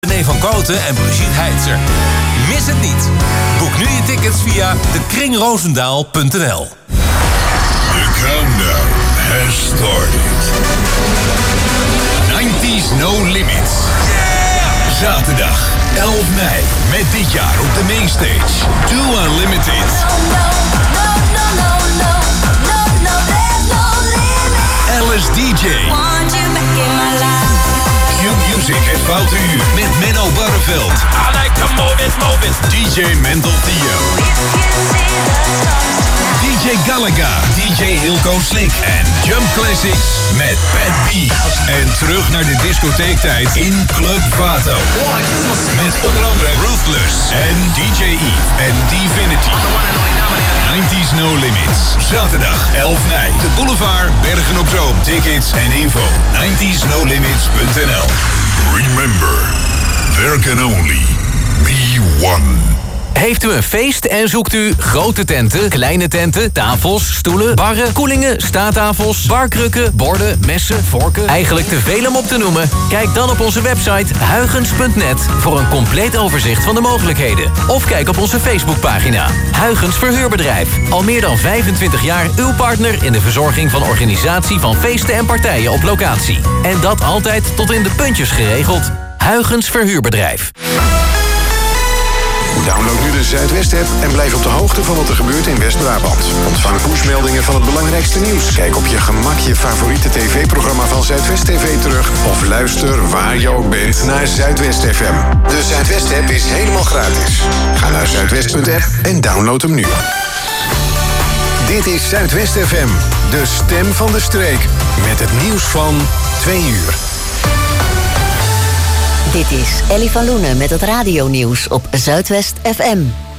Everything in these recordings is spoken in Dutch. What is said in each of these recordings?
René van Kooten en Brigitte Heitzer. Mis het niet. Boek nu je tickets via dekringroosendaal.nl. The countdown has started. 90s No Limits. Yeah! Zaterdag 11 mei met dit jaar op de mainstage Too Unlimited. Alice DJ. Q-Music het Foute Uur met Menno Barreveld. I like to move it. DJ Mental Theo. DJ Galaga, DJ Hilco Slick en Jump Classics met Pat B. En terug naar de discotheektijd in Club Vato. Met onder andere Ruthless en DJ Eve en Divinity. 90s No Limits. Zaterdag 11 mei. De Boulevard, Bergen op Zoom. Tickets en info 90snolimits.nl. Remember, there can only be one. Heeft u een feest en zoekt u grote tenten, kleine tenten, tafels, stoelen, barren, koelingen, staattafels, barkrukken, borden, messen, vorken? Eigenlijk te veel om op te noemen? Kijk dan op onze website huygens.net voor een compleet overzicht van de mogelijkheden. Of kijk op onze Facebookpagina. Huygens Verhuurbedrijf. Al meer dan 25 jaar uw partner in de verzorging van organisatie van feesten en partijen op locatie. En dat altijd tot in de puntjes geregeld. Huygens Verhuurbedrijf. Download nu de Zuidwest-app en blijf op de hoogte van wat er gebeurt in West-Brabant. Ontvang pushmeldingen van het belangrijkste nieuws. Kijk op je gemak je favoriete tv-programma van Zuidwest TV terug. Of luister waar je ook bent naar Zuidwest FM. De Zuidwest-app is helemaal gratis. Ga naar zuidwest.app en download hem nu. Dit is Zuidwest FM, de stem van de streek. Met het nieuws van 2 uur. Dit is Ellie van Loenen met het radionieuws op Zuidwest FM.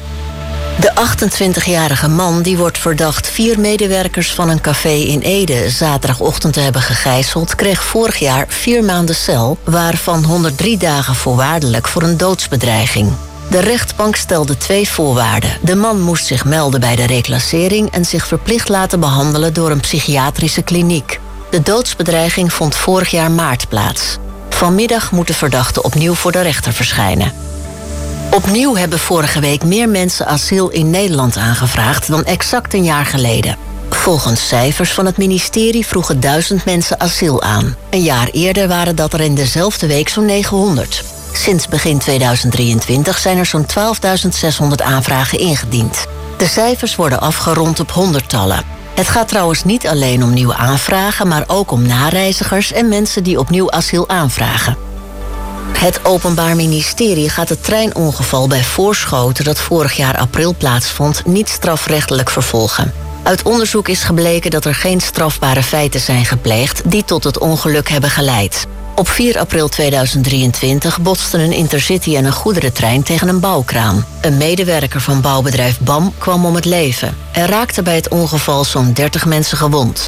De 28-jarige man die wordt verdacht 4 medewerkers van een café in Ede zaterdagochtend te hebben gegijzeld, kreeg vorig jaar 4 maanden cel, waarvan 103 dagen voorwaardelijk voor een doodsbedreiging. De rechtbank stelde 2 voorwaarden. De man moest zich melden bij de reclassering en zich verplicht laten behandelen door een psychiatrische kliniek. De doodsbedreiging vond vorig jaar maart plaats. Vanmiddag moet de verdachte opnieuw voor de rechter verschijnen. Opnieuw hebben vorige week meer mensen asiel in Nederland aangevraagd dan exact een jaar geleden. Volgens cijfers van het ministerie vroegen 1000 mensen asiel aan. Een jaar eerder waren dat er in dezelfde week zo'n 900. Sinds begin 2023 zijn er zo'n 12.600 aanvragen ingediend. De cijfers worden afgerond op honderdtallen. Het gaat trouwens niet alleen om nieuwe aanvragen, maar ook om nareizigers en mensen die opnieuw asiel aanvragen. Het Openbaar Ministerie gaat het treinongeval bij Voorschoten dat vorig jaar april plaatsvond niet strafrechtelijk vervolgen. Uit onderzoek is gebleken dat er geen strafbare feiten zijn gepleegd die tot het ongeluk hebben geleid. Op 4 april 2023 botsten een intercity en een goederentrein tegen een bouwkraan. Een medewerker van bouwbedrijf BAM kwam om het leven. Er raakten bij het ongeval zo'n 30 mensen gewond.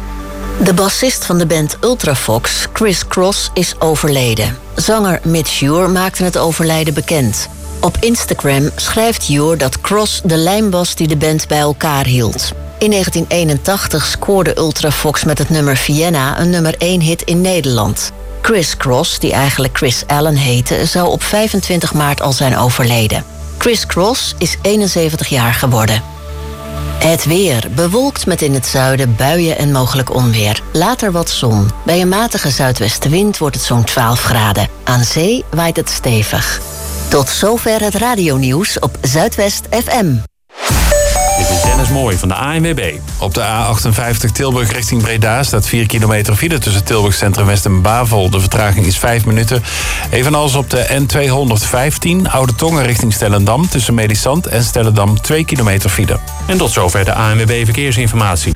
De bassist van de band Ultravox, Chris Cross, is overleden. Zanger Mitch Ure maakte het overlijden bekend. Op Instagram schrijft Ure dat Cross de lijm was die de band bij elkaar hield. In 1981 scoorde Ultravox met het nummer Vienna een nummer 1 hit in Nederland. Chris Cross, die eigenlijk Chris Allen heette, zou op 25 maart al zijn overleden. Chris Cross is 71 jaar geworden. Het weer. Bewolkt met in het zuiden buien en mogelijk onweer. Later wat zon. Bij een matige zuidwestenwind wordt het zo'n 12 graden. Aan zee waait het stevig. Tot zover het radionieuws op Zuidwest FM. Dit is Dennis Mooij van de ANWB. Op de A58 Tilburg richting Breda staat 4 kilometer file tussen Tilburg Centrum West en Bavel. De vertraging is 5 minuten. Evenals op de N215 Oude Tongen richting Stellendam tussen Medisant en Stellendam 2 kilometer file. En tot zover de ANWB Verkeersinformatie.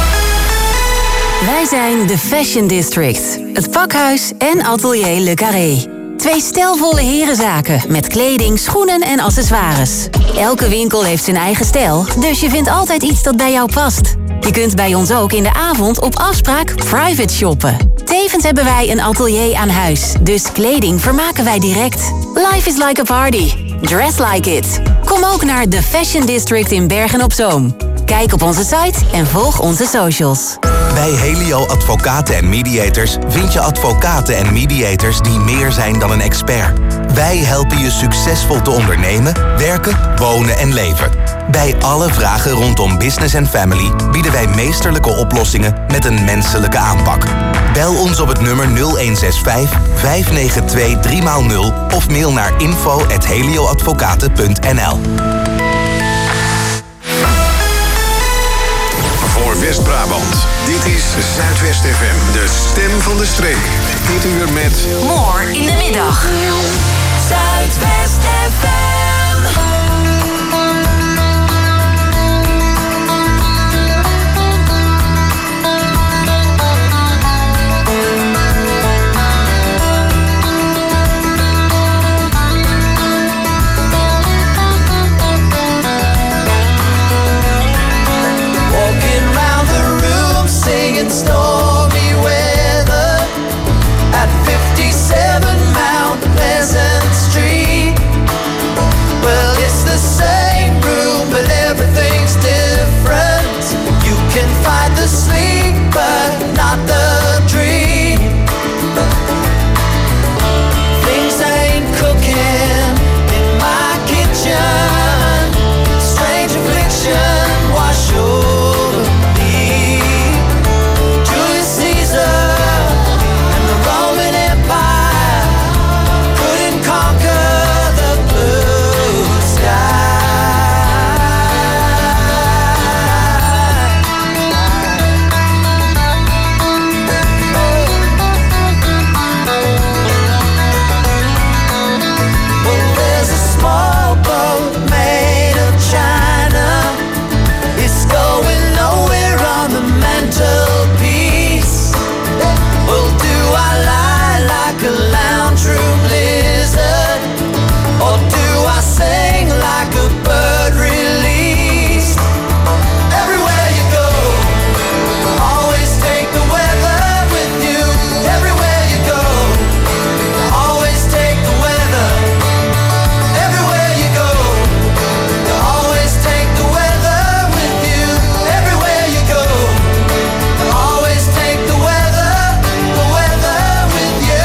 Wij zijn de Fashion District. Het pakhuis en atelier Le Carré. 2 stijlvolle herenzaken met kleding, schoenen en accessoires. Elke winkel heeft zijn eigen stijl, dus je vindt altijd iets dat bij jou past. Je kunt bij ons ook in de avond op afspraak private shoppen. Tevens hebben wij een atelier aan huis, dus kleding vermaken wij direct. Life is like a party. Dress like it. Kom ook naar de Fashion District in Bergen op Zoom. Kijk op onze site en volg onze socials. Bij Helio Advocaten en Mediators vind je advocaten en mediators die meer zijn dan een expert. Wij helpen je succesvol te ondernemen, werken, wonen en leven. Bij alle vragen rondom business en family bieden wij meesterlijke oplossingen met een menselijke aanpak. Bel ons op het nummer 0165 592 3x0 of mail naar info@helioadvocaten.nl. Voor West-Brabant, dit is Zuidwest FM, de stem van de streek. Dit uur met... More in de middag. Zuidwest FM. Stormy weather at 57 Mount Pleasant Street. Well, it's the same room, but everything's different. You can fight the sleep, but not the dream. Things ain't cooking in my kitchen. Strange affliction wash over me. Julius Caesar and the Roman Empire couldn't conquer the blue Well, there's a small boat made of China. It's going nowhere on the mantelpiece. Well, do I lie like a lounge room lizard, or do I sing like a bird released? Everywhere you go, always take the weather with you. Everywhere you go, always take the weather. Everywhere you go, you always take the weather with you. Everywhere you go, you always take the weather with you.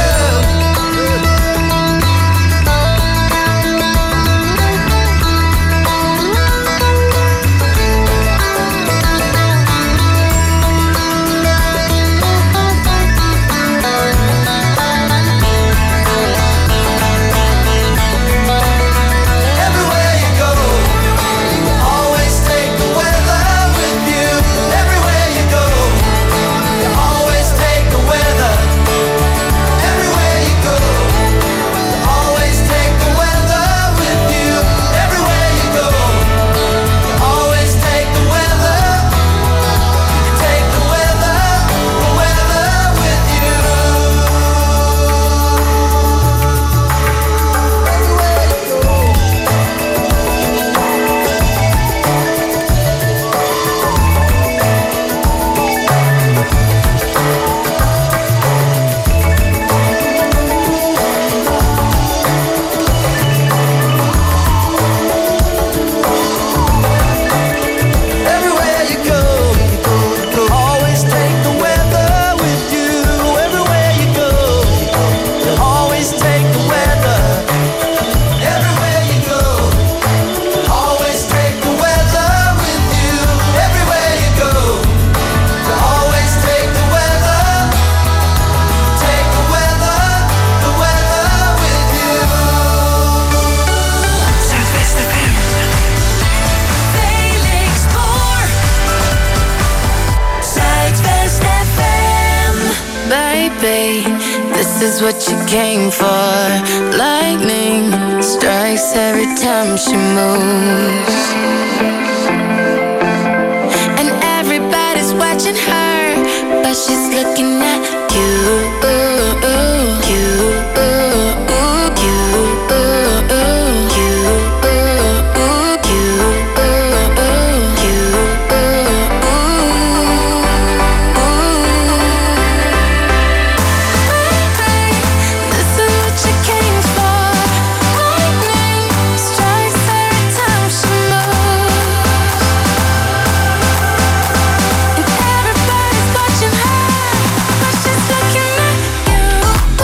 Everywhere you go, you always take the weather with you. Everywhere you go, you always take the weather. Everywhere you go, you always take the weather with you. Everywhere you go, you always take the weather. You take the weather with you. Everywhere you go, you always take the weather with you. Everywhere you go, you always take the weather. Everywhere you go, you always take the weather with you. Everywhere you go, you always take the weather. Take the weather with you. Zuidwest FM. Felix Boer. Zuidwest FM. Baby, this is what you came for. Lightning strikes every time she moves, and everybody's watching her, but she's looking at you. This is what you came for. Lightning strikes every time she moves, and everybody's watching her, but she's looking at you.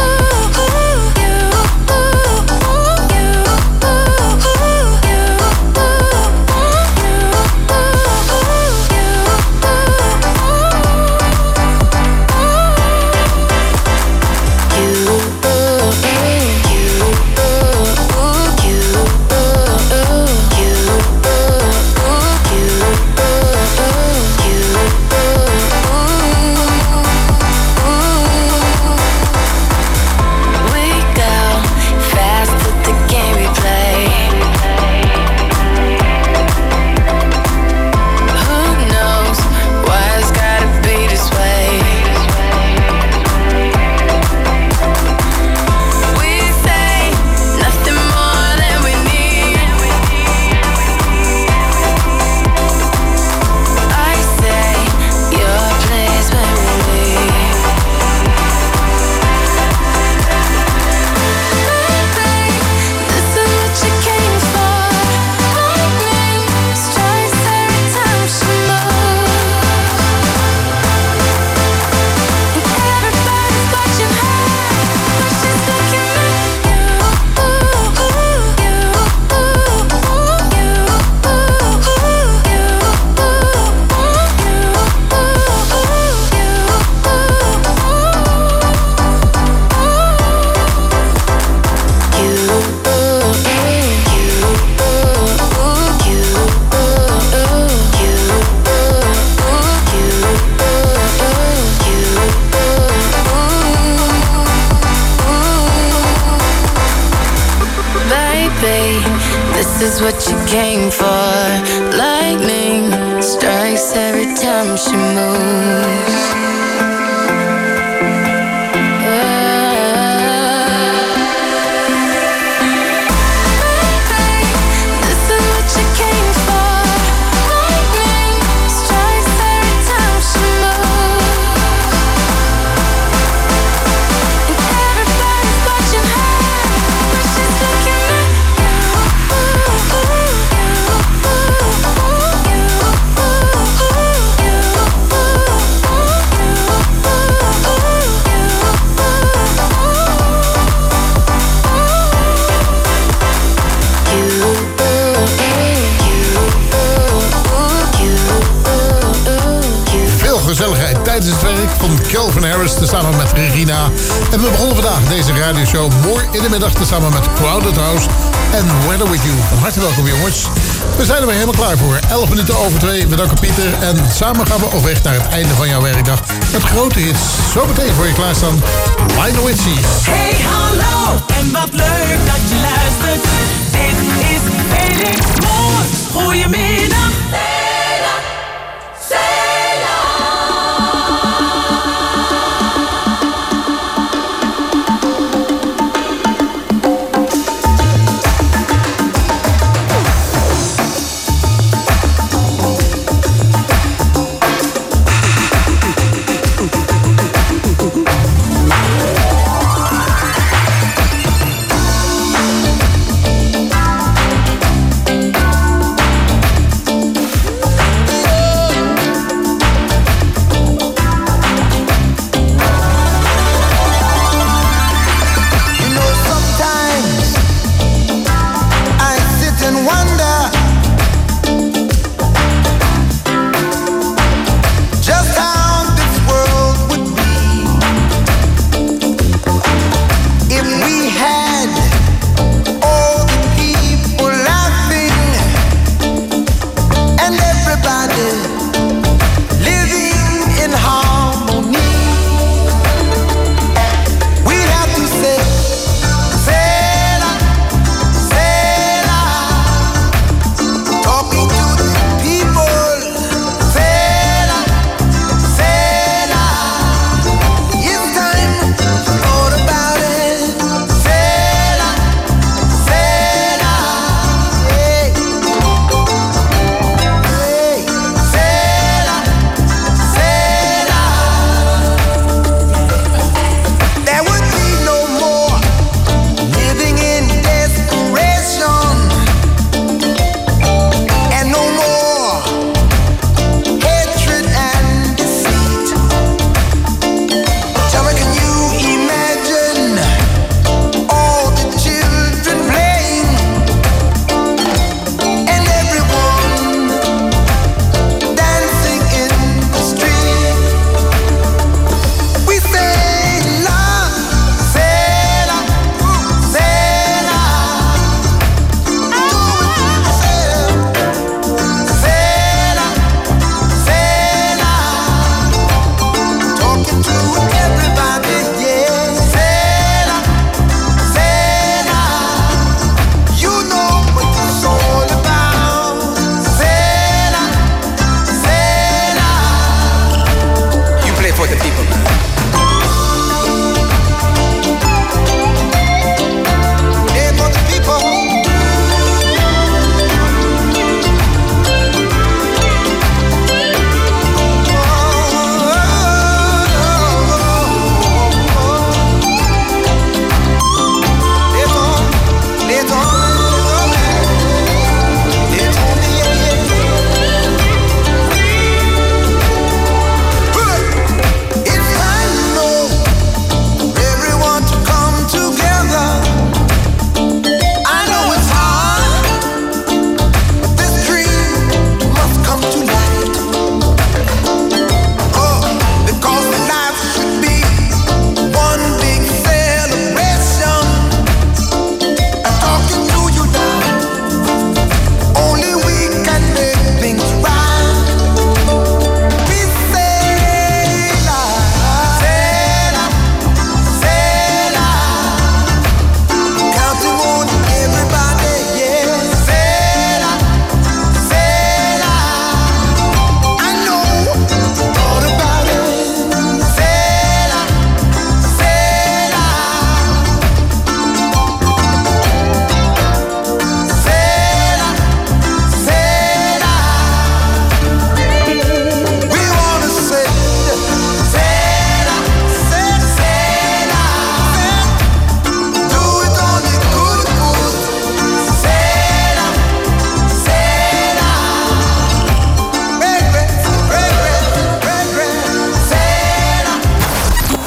bay. This is what you came for. Lightning strikes every time she moves. Gezelligheid tijdens het werk van Calvin Harris tezamen met Regina. En we begonnen vandaag deze radioshow mooi in de middag tezamen met Crowded House en Weather With You. Van harte welkom jongens. We zijn er weer helemaal klaar voor. 11 minuten over 2. We danken Pieter. En samen gaan we op weg naar het einde van jouw werkdag. Met grote hits. Zo meteen voor je klaarstaan. Lionel Richie. Hey hallo. En wat leuk dat je luistert. Dit is Felix Moor. Goedemiddag.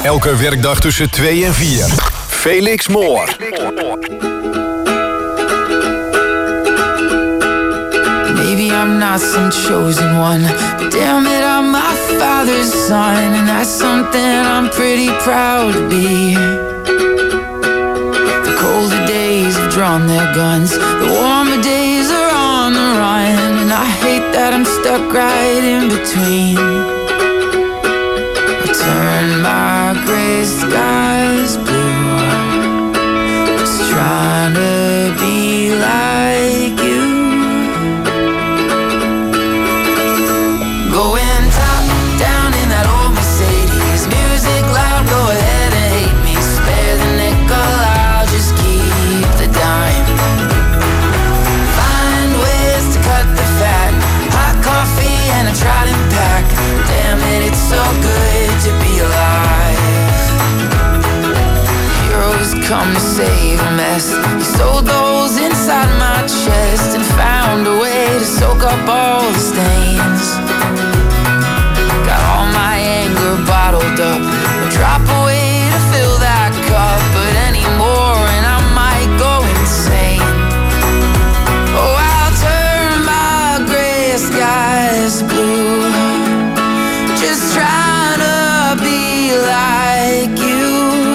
Elke werkdag tussen 2 en 4. Felix Moore. Maybe I'm not some chosen one, but damn it, I'm my father's son, and that's something I'm pretty proud to be. The colder days have drawn their guns, the warmer days are on the run, and I hate that I'm stuck right in between. I turn my gray skies blue, just trying to be like you. Going top down in that old Mercedes, music loud, go ahead and hate me. Spare the nickel, I'll just keep the dime. Find ways to cut the fat, hot coffee and a Trident pack. Damn it, it's so good to be alive. Heroes come to save a mess. You sold the holes inside my chest and found a way to soak up all the stains. Got all my anger bottled up, a drop away to fill that cup, but anymore and I might go insane. Oh, I'll turn my gray skies blue, just trying to be like you.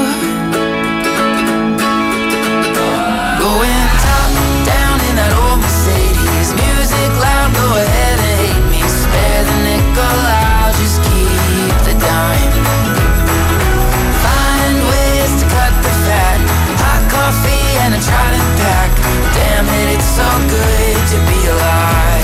Going top down in that old Mercedes, music loud, go ahead and hate me. Spare the nickel, I'll just keep the dime. Find ways to cut the fat, hot coffee and a Trident pack. Damn it, it's so good to be alive.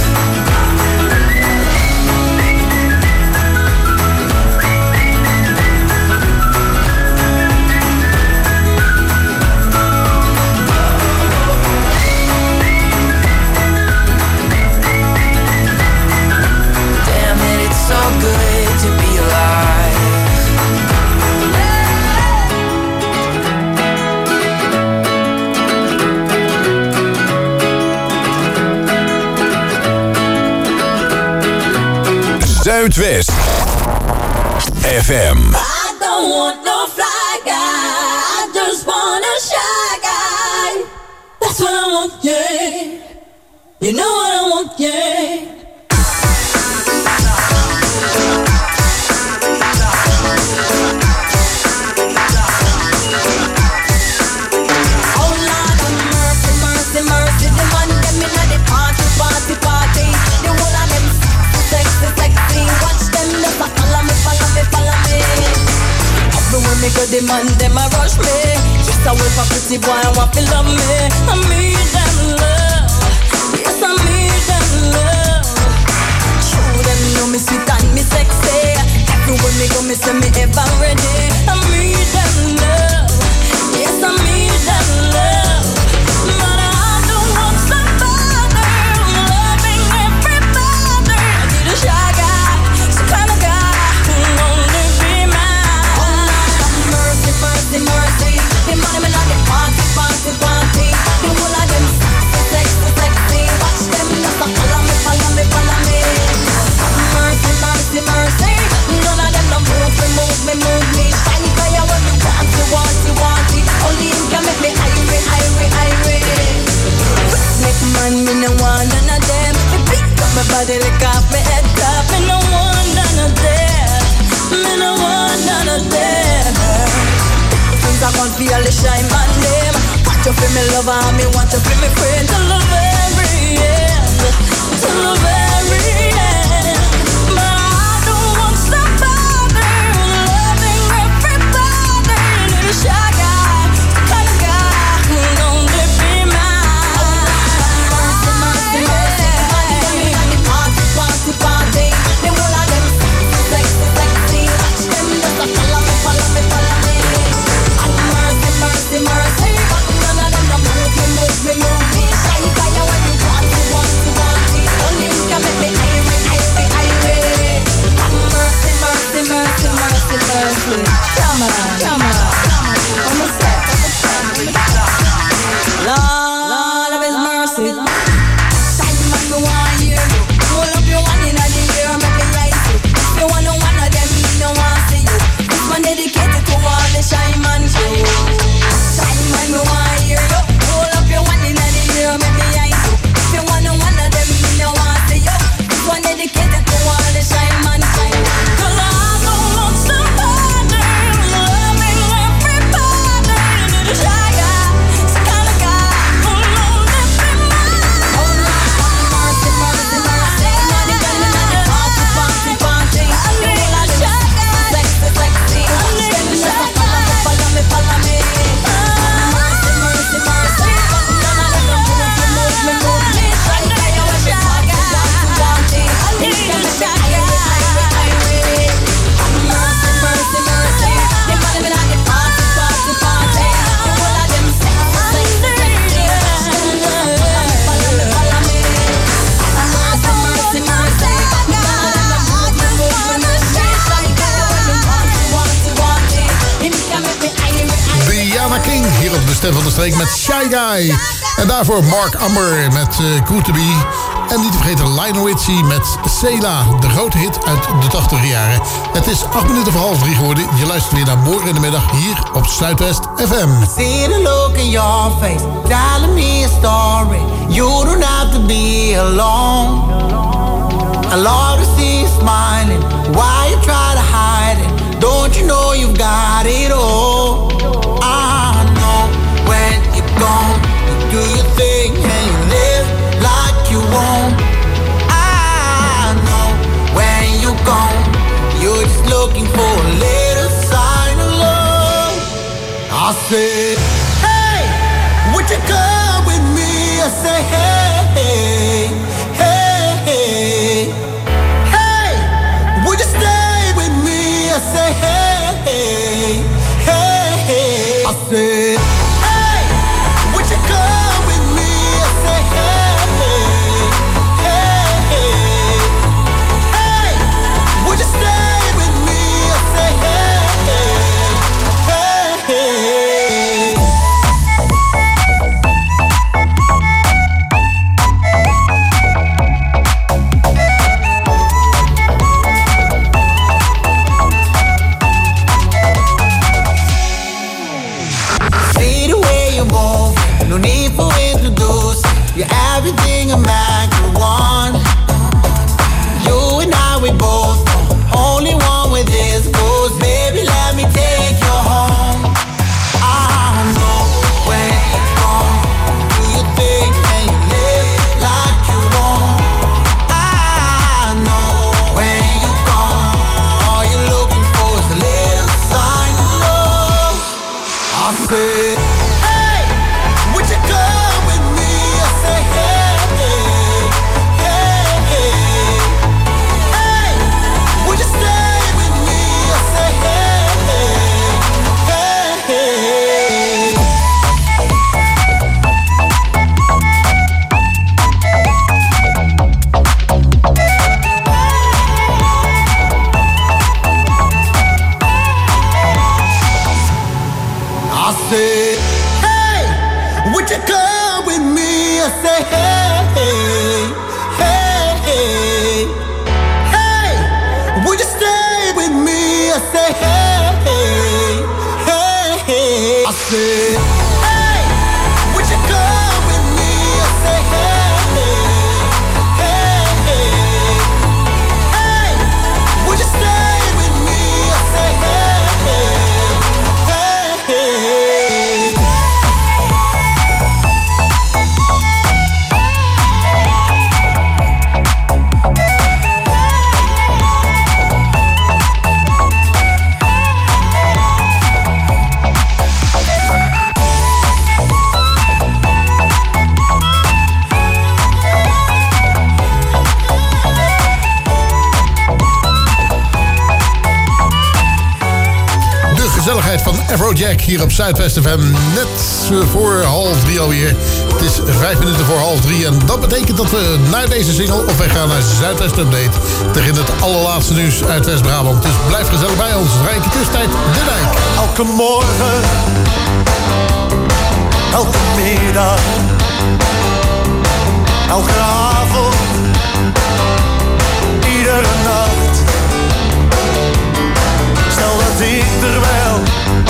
Damn it, it's so good to be alive. Zuidwest FM. I don't want no fly guy, I just want a shy guy. That's what I want, yeah. You know what I want, yeah. Oh Lord have mercy, mercy, mercy. The man them inna the party, party, party. The whole of them sexy, sexy. Watch them never follow me, follow me, follow me. Everywhere me go, the man them a rush me. Just a wait for pretty boy, I want to love me. I need them love, yes I need them love. Show them know me sweet and me sexy. Everywhere me go, me say me ever ready. I need them love, yes I need them love. But I don't want somebody loving everybody. I need a shy guy, some kind of guy who'll only be mine. Oh Lord have mercy, mercy, mercy. The money me not the party, party, party. The whole of them sexy, sexy, sexy. Watch them never follow me, follow me, follow me. Mercy, mercy, mercy. None of them no move me, move me, move me. Shiny fire when me want you, want you, want it. Only him can make me irate, irate, irate. Make man, me no want none of them. Me pick up my body, lick off my head top. Me no want none of them. Me no want none of them. Things I want for all the shine man them. Want you for me lover, and me want you for me friend. Till the very end, till the very end. But I don't want somebody loving everybody. Need a shy guy, the kind of guy who'll only be mine. Mercy, mercy, mercy. The party, party, party. The whole of them sexy, sexy. Watch them just a follow me, follow me, follow me. Mercy, mercy, mercy. None of them no move me, move me, move me. Shiny fire when you want, you want, you want it. Only you can make me stem van de streek met Shy Guy. En daarvoor Mark Amber met Good To Be. En niet te vergeten Lionel Richie met Sela, de grote hit uit de 80 jaren. Het is 8 minuten voor 2:30 geworden. Je luistert weer naar Morgen in de Middag hier op Zuidwest FM. See the look in your face, telling me a story. You don't have to be alone. I love to see you smiling, why you try to hide it? Don't you know you've got it all? I know when you're gone, you do your thing and you live like you won't. I know when you're gone, you're just looking for a little sign of love. I said, hey, would you come with me? I say, hey, hey, hey, hey, would you stay with me? I say, hey, hey, hey, hey. I said, hey, would you come with me? I say, hey, hey, hey, hey, would you stay with me? I say, hey, hey, hey. See the way you move, no need for introduce. You're everything a man could want. You and I, we both only one with this goes. Baby, let me take you home. I know when you're gone, do you think and you live like you won't? I know when you're gone, all you're looking for is a little sign of love. I said, hey, would you come with me? I say, hey, hey, hey, hey, would you stay with me? I say, hey, hey, hey, hey. I said, hey, would you come with me? I say, hey, hey, hey, hey, would you stay with me? I say, hey, hey, hey, I said, hey, would you come with me? I say, hey, hey, hey, would you stay with me? I say, hey, hey. De gezelligheid van Afrojack hier op Zuidwest FM. Net voor 2:30 alweer. Het is 5 minuten voor 2:30. En dat betekent dat we naar deze single op weg gaan naar Zuidwest Update. Tegen het allerlaatste nieuws uit West-Brabant. Dus blijf gezellig bij ons. Rijke tussentijd De Dijk. Elke morgen, elke middag, elke avond, iedere nacht. Stel dat ik er wel,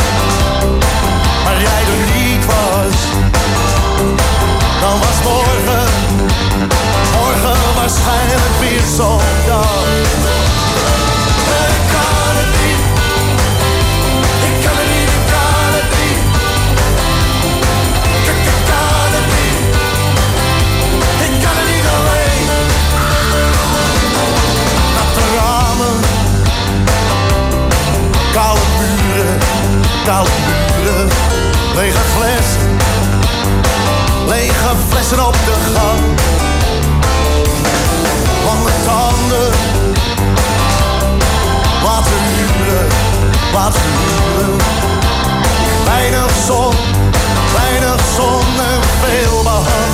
maar jij er niet was. Dan was morgen waarschijnlijk weer zo'n dag. Ik kan het niet, ik kan het niet, ik kan het niet. Ik kan het niet, ik kan het niet alleen. Natte ramen, koude muren, lege flessen op de gang. Lange tanden, laten huren. Weinig zon en veel behang.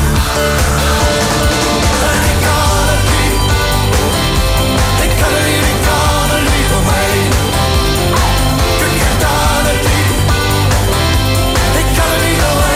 En ik kan het niet, ik kan er niet omheen. Ik kan het niet, ik kan er niet alleen.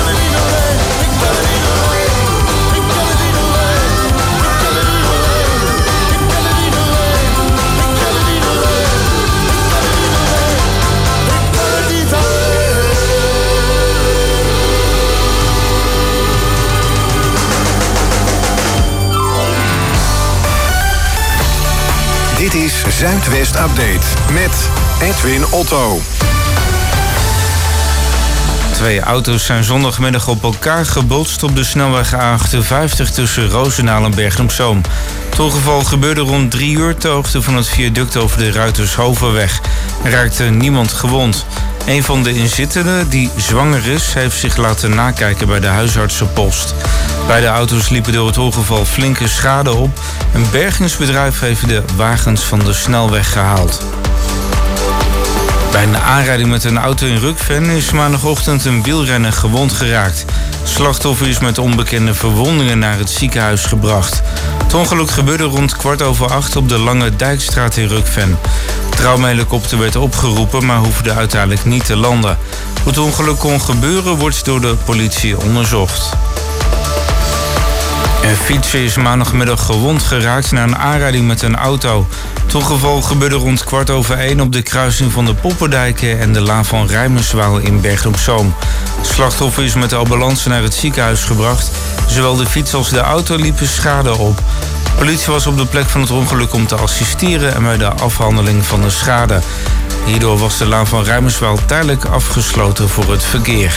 Dit is Zuidwest Update met Edwin Otto. 2 auto's zijn zondagmiddag op elkaar gebotst op de snelweg A58 tussen Roosendaal en Bergen op Zoom. Het ongeval gebeurde rond 3 uur ter hoogte van het viaduct over de Ruitershovenweg. Er raakte niemand gewond. Een van de inzittenden, die zwanger is, heeft zich laten nakijken bij de huisartsenpost. Beide auto's liepen door het ongeval flinke schade op. Een bergingsbedrijf heeft de wagens van de snelweg gehaald. Bij een aanrijding met een auto in Rukven is maandagochtend een wielrenner gewond geraakt. Het slachtoffer is met onbekende verwondingen naar het ziekenhuis gebracht. Het ongeluk gebeurde rond 7:15 op de Lange Dijkstraat in Rukven. De traumahelikopter werd opgeroepen, maar hoefde uiteindelijk niet te landen. Hoe het ongeluk kon gebeuren wordt door de politie onderzocht. Een fietser is maandagmiddag gewond geraakt na een aanrijding met een auto. Het ongeval gebeurde rond 1:15 op de kruising van de Poppendijken en de Laan van Rijmerswaal in Bergen op Zoom. Het slachtoffer is met de ambulance naar het ziekenhuis gebracht. Zowel de fiets als de auto liepen schade op. De politie was op de plek van het ongeluk om te assisteren en bij de afhandeling van de schade. Hierdoor was de Laan van Rijmerswaal tijdelijk afgesloten voor het verkeer.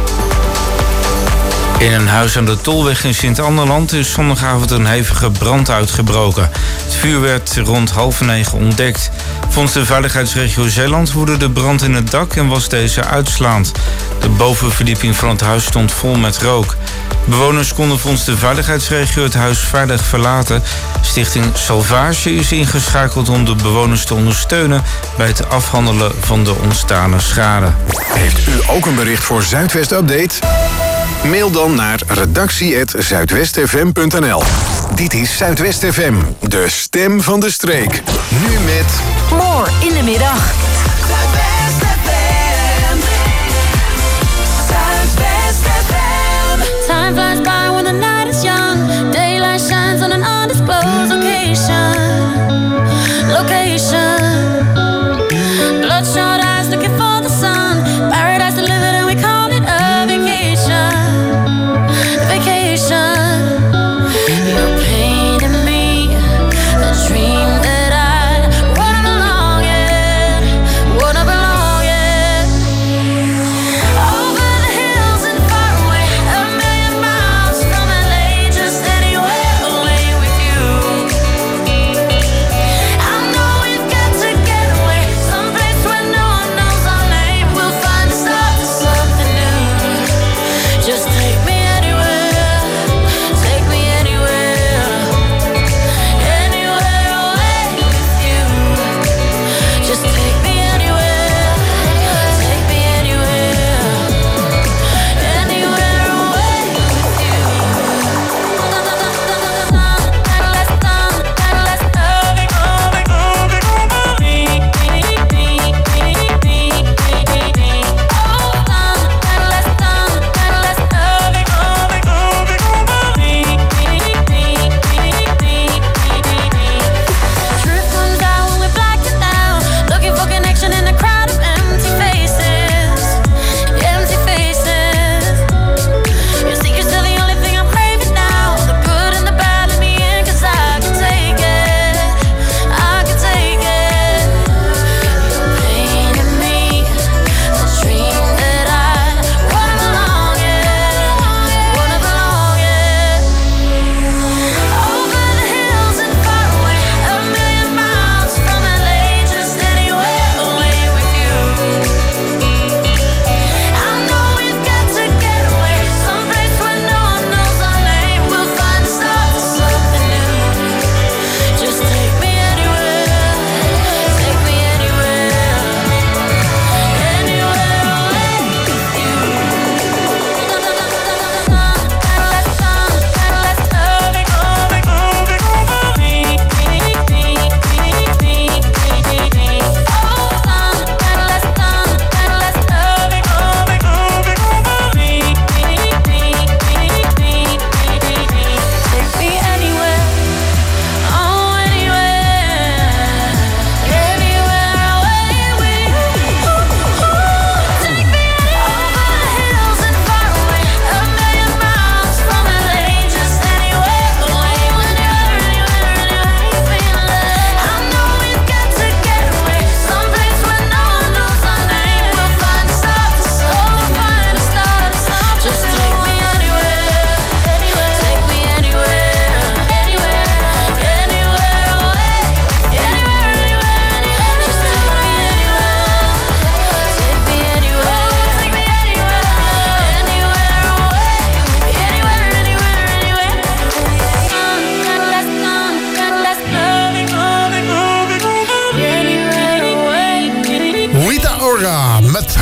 In een huis aan de Tolweg in Sint-Anderland is zondagavond een hevige brand uitgebroken. Het vuur werd rond 8:30 ontdekt. Volgens de veiligheidsregio Zeeland woedde de brand in het dak en was deze uitslaand. De bovenverdieping van het huis stond vol met rook. Bewoners konden volgens de veiligheidsregio het huis veilig verlaten. Stichting Salvage is ingeschakeld om de bewoners te ondersteunen bij het afhandelen van de ontstane schade. Heeft u ook een bericht voor Zuidwest Update? Mail dan naar redactie@zuidwestfm.nl. Dit is Zuidwest FM, de stem van de streek. Nu met... More in de middag. Zuidwest FM. Zuidwest FM. Time flies by when the night is young. Daylight shines on an undisclosed location. Bloodshot eyes looking for the sun. Paradise delivered and we call it a vacation. You're painting me a dream that I'd run along in.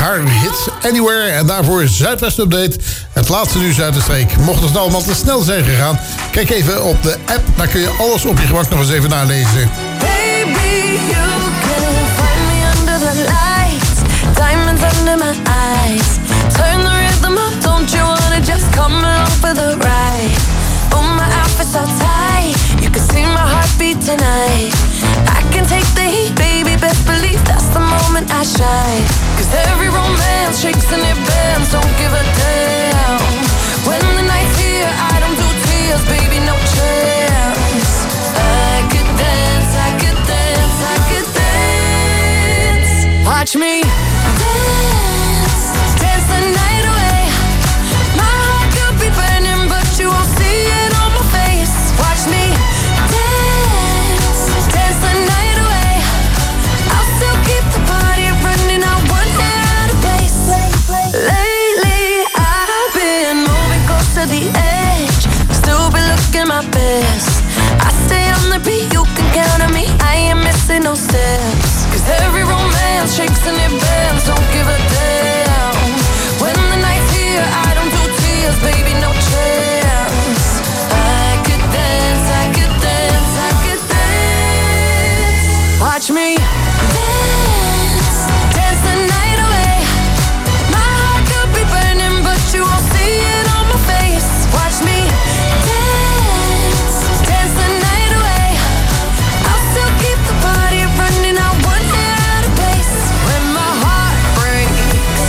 haar hit Anywhere. En daarvoor Zuidwest Update. Het laatste nieuws uit de streek. Mocht het allemaal te snel zijn gegaan, kijk even op de app. Daar kun je alles op je gemak nog eens even nalezen. Baby, you can find me under the lights, diamonds under my eyes. Turn the rhythm up, don't you wanna just come along for the ride? Oh, my outfit's so tight, you can see my heartbeat tonight. I can take the heat, baby, best believe that's the moment I shine. 'Cause every romance shakes and it bends, don't give a damn. When the night's here, I don't do tears, baby, no chance. I could dance, I could dance, I could dance. Watch me dance, dance the night away. My heart could be burning, but you won't see it on my face. Watch me dance, dance the night away. I'll still keep the party running, I won't get out of place. Lately, I've been moving close to the edge, still be looking my best. I stay on the beat, you can count on me, I ain't missing no steps. 'Cause every romance shakes and it bends, don't give a damn. When the night's here, I don't do tears, baby, no chance. I could dance, I could dance, I could dance. Watch me dance, dance the night away. My heart could be burning, but you won't see it on my face. Watch me dance, dance the night away. I'll still keep the party running, I won't get out of place. When my heart breaks,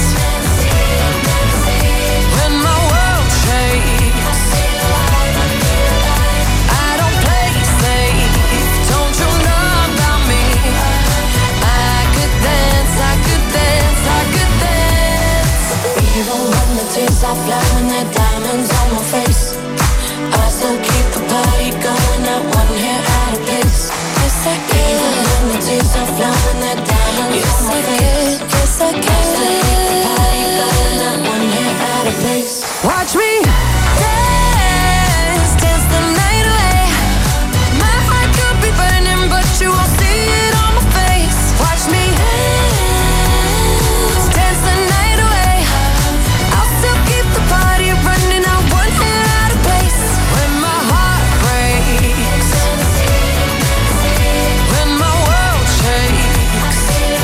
when my world shakes, I don't play safe, don't you know about me? I could dance, I could dance, I could dance. Even when the tears are flowing, they're diamonds on my face, I still keep the party going, not one hair out of place. Yes, I can. Even when the tears are flowing, they're diamonds on my face. Yes, I can. I still keep the party going, not one hair out of place. Watch me dance, dance the night away. My heart could be burning, but you won't see it on my face. Watch me dance, dance the night away. I'll still keep the party running, I won't get out of place. When my heart breaks, when my world shakes,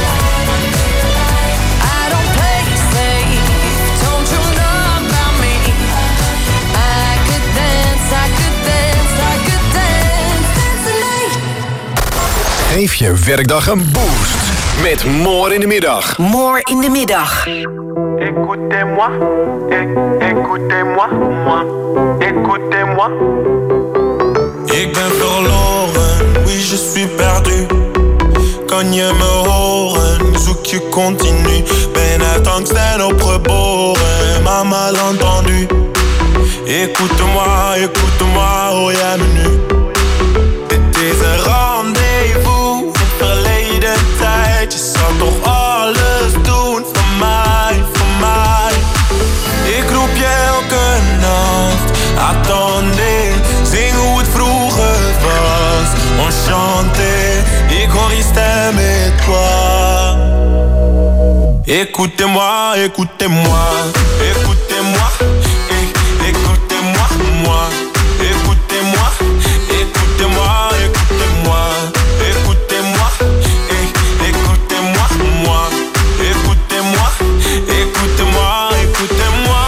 I don't play safe, don't you know about me? I could dance, I could dance, I could dance, dance the night. Geef je werkdag een boost met More in de middag. More in de middag. Écoutez-moi, écoutez-moi, moi, écoutez-moi. Ik ben verloren, oui je suis perdu. Kan je me horen, zoek je continu. Ben uit angst en opgeboren, maar mal entendu. Écoute-moi, écoute-moi, hoor jij me nu? Dit is een rendezvous, in verleden tijd. Je zal toch alles doen voor mij, voor mij. Ik roep je elke nacht, attendez. Zing hoe het vroeger was, enchanté. Ik hoor je stem et toi. Écoutez-moi, écoutez-moi, écoutez-moi, écoutez-moi, moi. Écoutez-moi, écoutez-moi, écoutez-moi, écoutez-moi, écoutez-moi, moi. Écoutez-moi, écoutez-moi, écoutez-moi.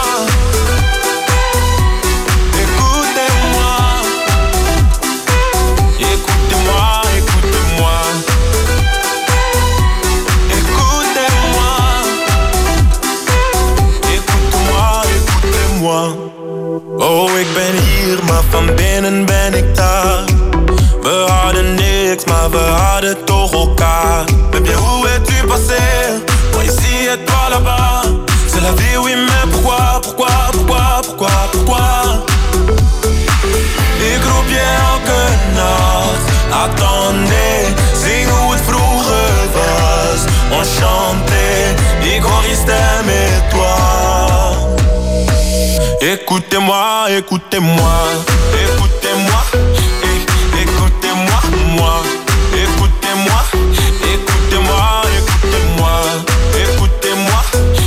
Écoutez-moi, écoutez-moi, écoutez-moi. Écoutez-moi, écoutez-moi, écoutez-moi. Oh, ik ben hier, maar van binnen ben ik daar. We hadden niks, maar we hadden toch elkaar. Baby, où es-tu passé? Moi ici et toi là-bas. C'est la vie, oui, mais pourquoi, pourquoi, pourquoi, pourquoi, pourquoi? Ik roep je elke nacht, attendez. Zing hoe het vroeger was, enchanté. Ik hoor je stem et toi. Écoutez-moi, écoutez-moi, écoutez-moi, écoutez-moi, moi. Écoutez-moi, écoutez-moi, écoutez-moi, écoutez-moi,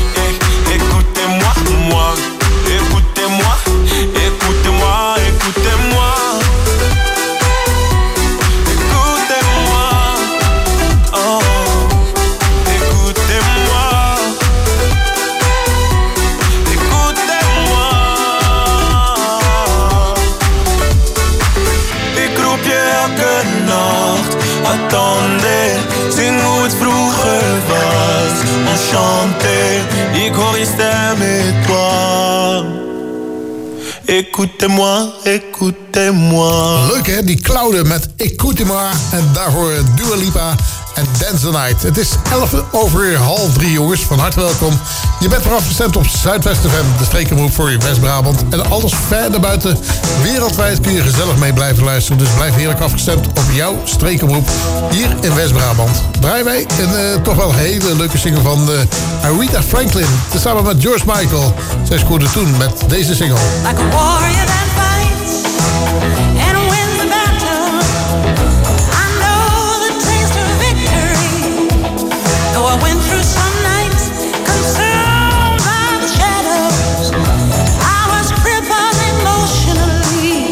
attendais. Zing hoe het vroeger was. Enchanté, ik hoor je stem et toi. Écoutez-moi, écoutez-moi. Leuk hè, die Claude met Écoutez-moi. En daarvoor Dua Lipa en Dance the Night. Het is 2:11 jongens, van harte welkom. Je bent weer afgestemd op Zuidwest FM, de streekomroep voor je West-Brabant. En alles verder buiten, wereldwijd kun je gezellig mee blijven luisteren. Dus blijf heerlijk afgestemd op jouw streekomroep hier in West-Brabant. Draaien wij een toch wel hele leuke single van Aretha Franklin. Tezamen met George Michael. Zij scoorde toen met deze single. Like a warrior that fights and wins the battle. I know the taste of victory. Though I went through some nights consumed by the shadows, I was crippled emotionally.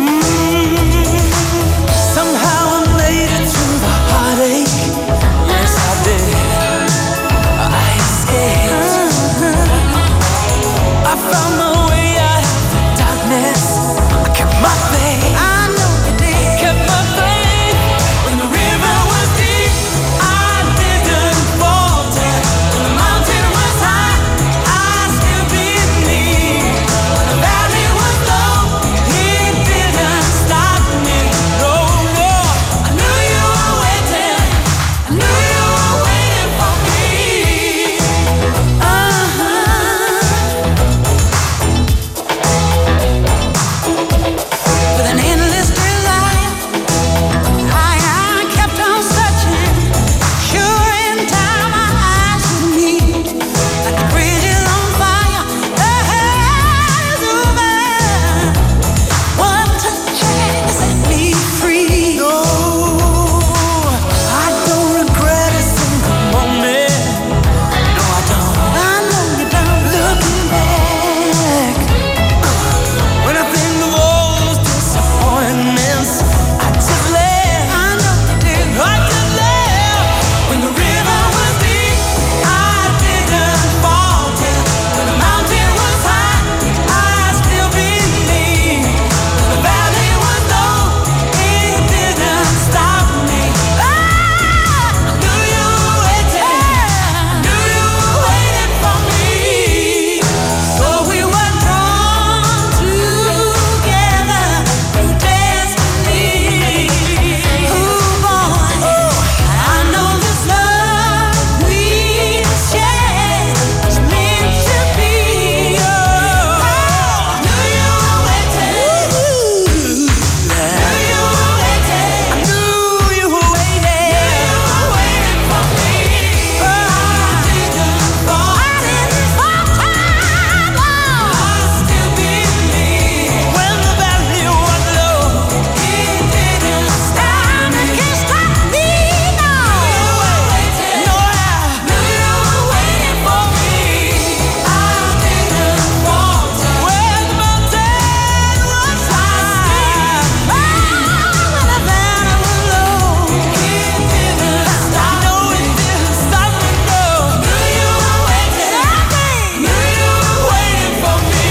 Somehow I made it through the heartache. Yes, I did. I escaped. I found my way out of the darkness. I kept my faith. I know you did. Kept my faith. When the river was deep, I didn't falter. When the mountain was high, I still believed. When the valley was low, it didn't stop me. No, no. I knew you were waiting. I knew you were waiting for me. With an endless desire, I kept on searching. Sure, in time my eyes would meet. Like the bridge is on fire, the hell is over. One touch and set me free. No, I don't regret a single moment. No, I don't. I know you don't. Looking back, when I think of all those disappointments, I just laugh. I know you did. I just laugh. When the river was deep, I didn't falter. When the mountain was high, I still believed. When the valley was low, it didn't stop me. I knew you were waiting. I knew you were waiting for me. So we were drawn together through destiny. Ooh, boy, I know this love we share is meant to be. Oh, I knew you were waiting. Knew you were waiting. I knew you were waiting. You were waiting for me. Oh, I didn't falter. I still believe. When the valley was low, it didn't stop me. Can't stop me now. You were waiting. No, I knew you were waiting for me. I didn't falter. When the mountain was high, when the valley was low, it didn't stop. No, it didn't stop me. No, knew you were waiting. Knew you were waiting for me.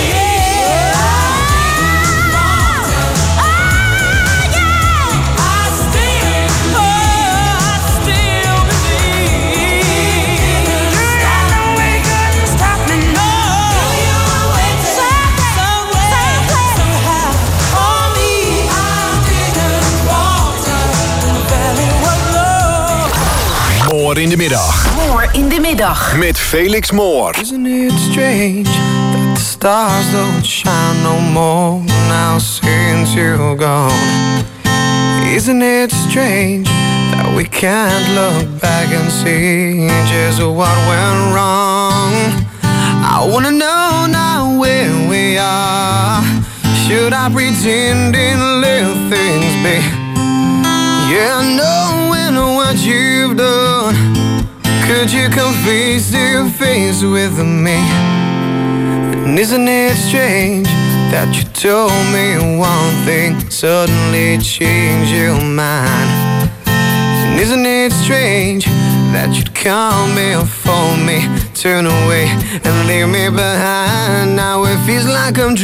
Moor in de middag. Moor in de middag. Met Felix Moor. Isn't it strange that the stars don't shine no more now since you're gone? Isn't it strange that we can't look back and see just what went wrong? I wanna know now where we are. Should I pretend and let things be? Yeah, knowing what you've done, could you come face to face with me? And isn't it strange that you told me one thing, suddenly changed your mind? And isn't it strange that you'd call me or phone me, turn away and leave me behind? Now it feels like I'm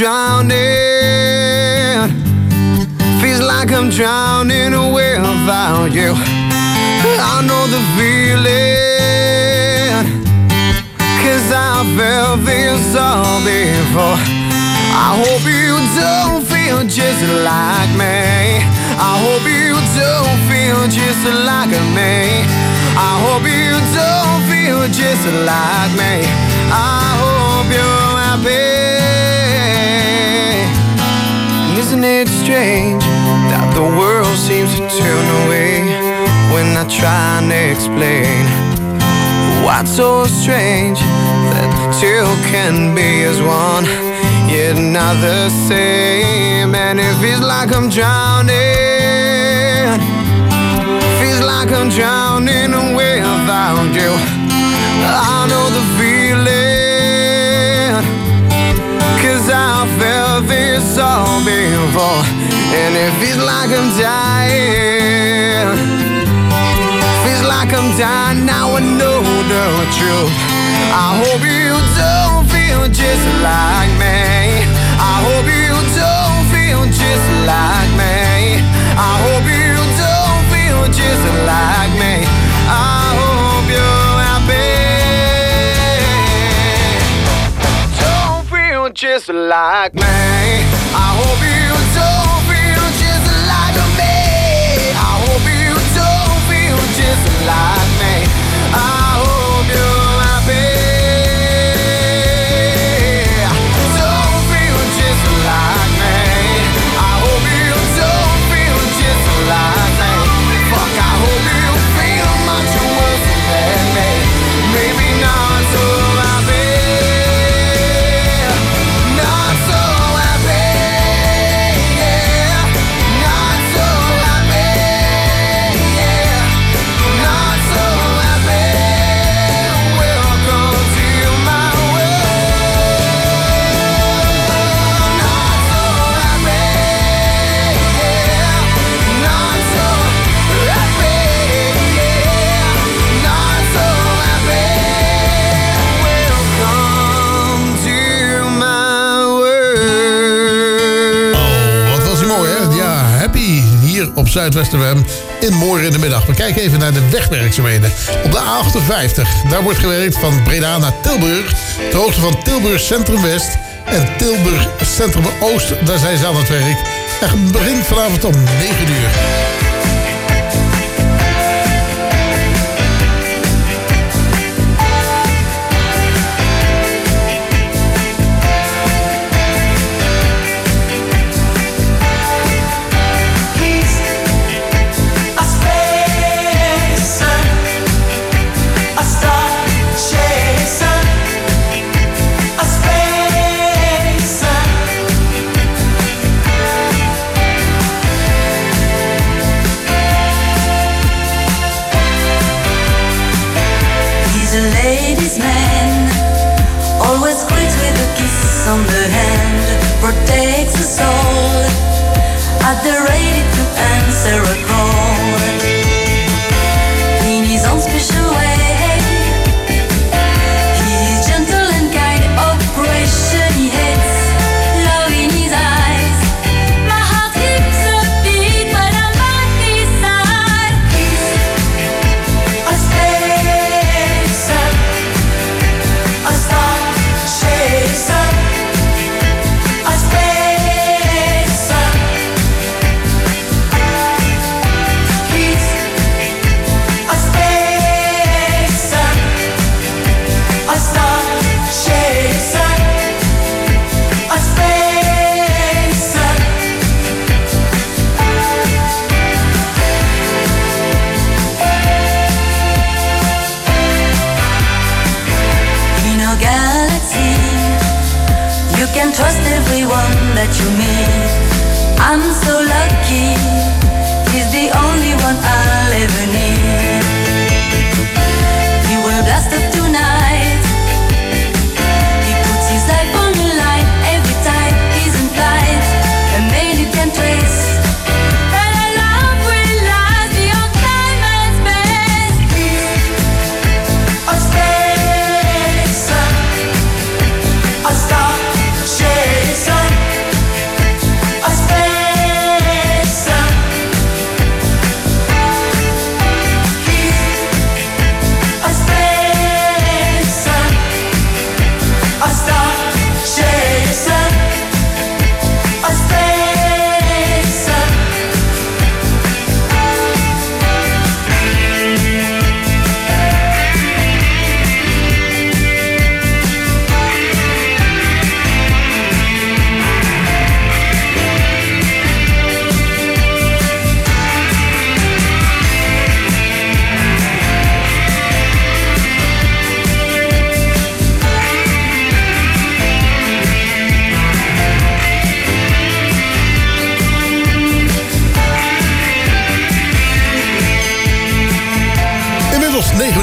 drowning. Feels like I'm drowning without you. I know the feeling, 'cause I felt this all before. I hope you don't feel just like me. I hope you don't feel just like me. I hope you don't feel just like me. I hope you're happy. Isn't it strange that the world seems to turn away when I try and explain what's so strange that two can be as one, yet not the same? And it feels like I'm drowning, feels like I'm drowning without you. I know the feeling, 'cause I felt this all before. And it feels like I'm dying, feels like I'm dying. Now I know the truth. I hope you don't feel just like me. I hope you don't feel just like me. I hope you don't feel just like me. I hope you're happy. Don't feel just like me. I hope you don't feel just like me. I hope you don't feel just like me. I hope you're happy. Don't feel just like me. I hope you don't feel just like me. Fuck, I hope you feel much worse than me. Maybe not so happy. Not so happy. Yeah. Not so happy. Yeah. Not so happy. Welcome to my world. Not so happy. Yeah. Not so happy. Yeah. Not so happy. Welcome to my world. Oh, wat was hij mooi, hè? Ja, Happy hier op Zuidwest FM in Morgen in de Middag. We kijken even naar de wegwerkzaamheden. Op de A58, daar wordt gewerkt van Breda naar Tilburg. De hoogte van Tilburg Centrum West en Tilburg Centrum Oost. Daar zijn ze aan het werk. Het begint vanavond om 9 uur. A spacer, a star chaser, a spacer. He's a ladies' man, always greets with a kiss on the hand, protects us all, at the ready to answer a call. In his own special way, he's gentle and kind, operation he hates, love in his eyes. My heart skips a beat when I'm by his side. He's a spacer, a star chaser, a spacer. He's a spacer, a star chaser, a spacer. In our galaxy, you can trust everyone that you meet. I'm so lucky, he's the only one I'll ever need. He will blast up tonight, he puts his life on the line every time he's in flight. A man you can trace, that our love will last beyond time and space. He's a spacer, a star chaser, a spacer.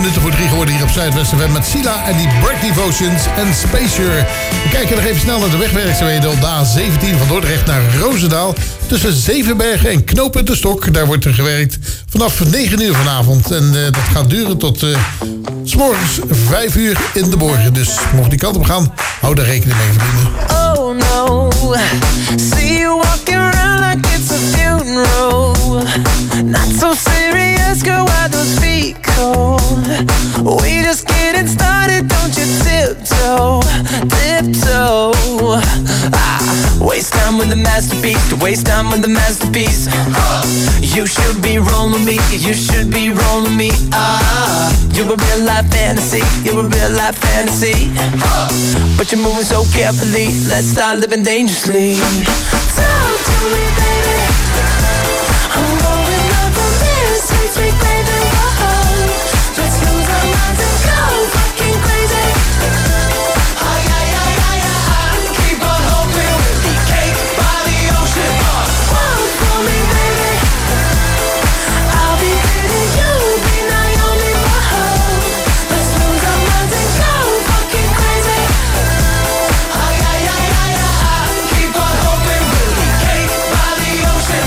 minuten voor 3 geworden hier op Zuidwest FM met Sila en die Break Devotions en Spacer. We kijken nog even snel naar de wegwerkzaamheden op de A17 van Dordrecht naar Roosendaal. Tussen Zevenbergen en Knooppunt de Stok. Daar wordt er gewerkt vanaf 9 uur vanavond. En dat gaat duren tot 's morgens 5 uur in de morgen. Dus mocht die kant op gaan, hou daar rekening mee, vrienden. Oh no, see you walking around like it's a funeral. Not so serious, girl, why those feet cold? We just getting started, don't you tiptoe, tiptoe. Waste time with the masterpiece, to waste time with the masterpiece. You should be rolling me, you should be rolling me. You're a real life fantasy, you're a real life fantasy. But you're moving so carefully, let's start living dangerously. Talk to me, baby. I'm going up on this sweet, sweet baby. Whoa. Let's lose our minds and go fucking crazy. Keep on hoping we'll be cake by the ocean. Walk for me, baby. I'll be pretty, you'll be Naomi. Whoa. Let's lose our minds and go fucking crazy. Keep on hoping we'll be cake by the ocean.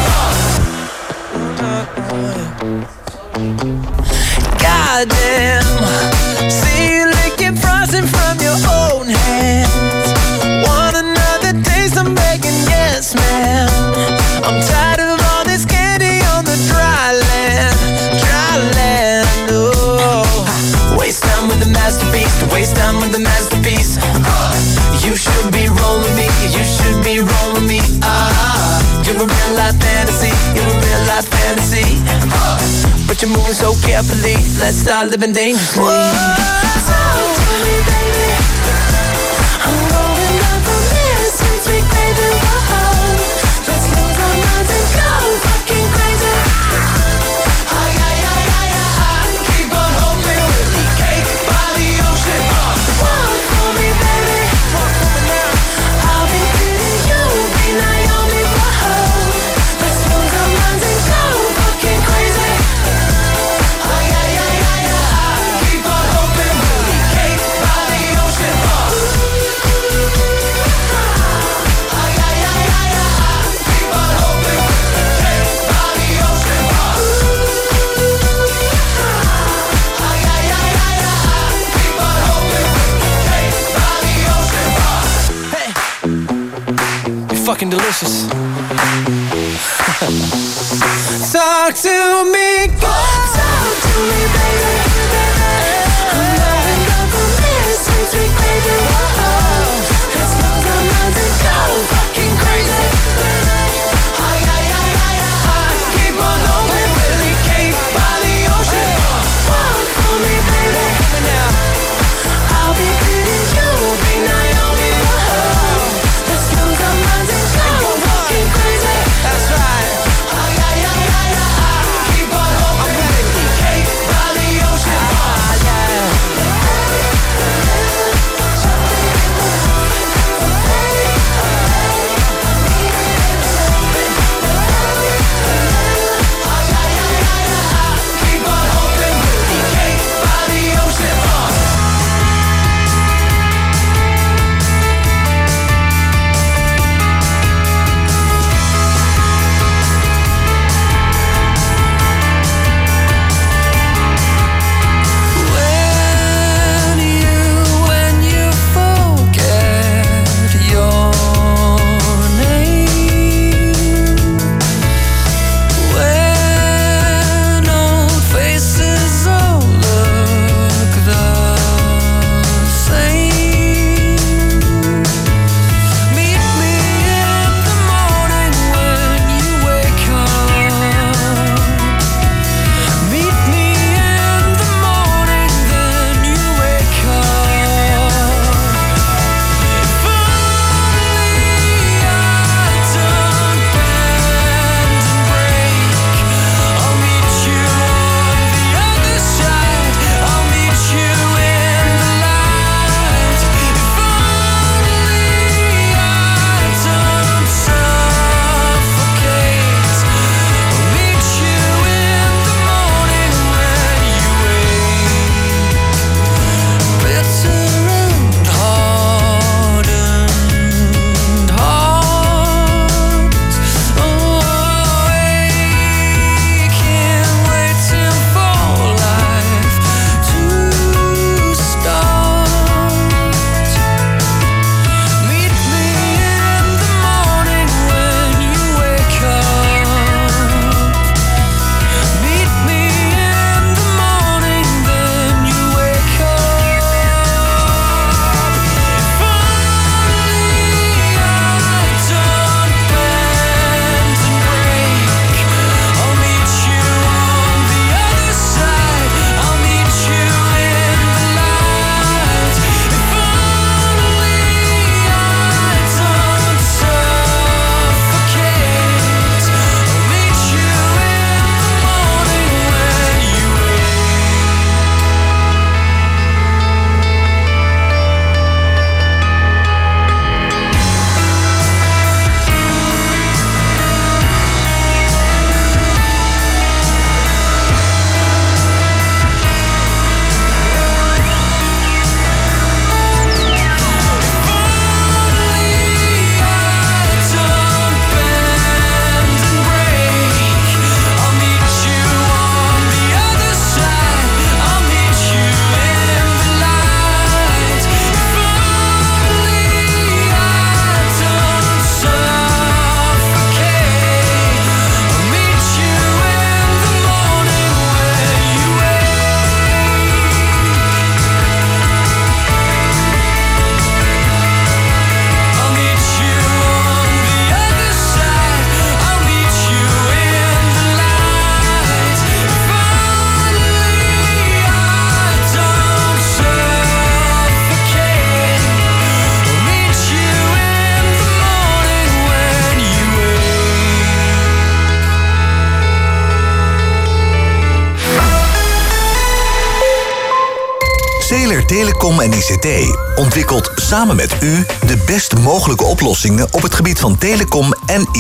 Goddamn, see you licking frosting from your own hands. Want another taste? I'm begging, yes, ma'am. I'm tired of all this candy on the dry land, dry land. Oh, waste time with the masterpiece, to waste time with the masterpiece. You should be rolling me, you should be rolling me. You're a real life fantasy, you're a real life fantasy. But you're moving so carefully, let's start living dangerously. Talk to me, baby. I'm going up on this sweet, sweet baby. Whoa. Let's lose our minds and go fucking crazy. Keep on hoping we'll be cake by the ocean. Walk for me, baby. I'll be pretty, you'll be Naomi. Whoa. Let's lose our minds and go fucking crazy. Keep on hoping we'll be cake by the ocean. Keep on hoping we'll be cake by the ocean. Keep on hoping we'll be cake by the ocean. Hey, you're fucking delicious. Talk to me, go. Talk to me, baby. I'm going up on this sweet, sweet baby. Whoa. Let's lose our minds and go fucking crazy. Keep on hoping we'll be cake by the ocean. Walk for me, baby. I'll be pretty, you'll be Naomi. Whoa. Let's lose our minds and go fucking crazy. That's right. Keep on hoping we'll be cake by the ocean. Beheer Telecom en ICT ontwikkelt samen met u de best mogelijke oplossingen op het gebied van telecom en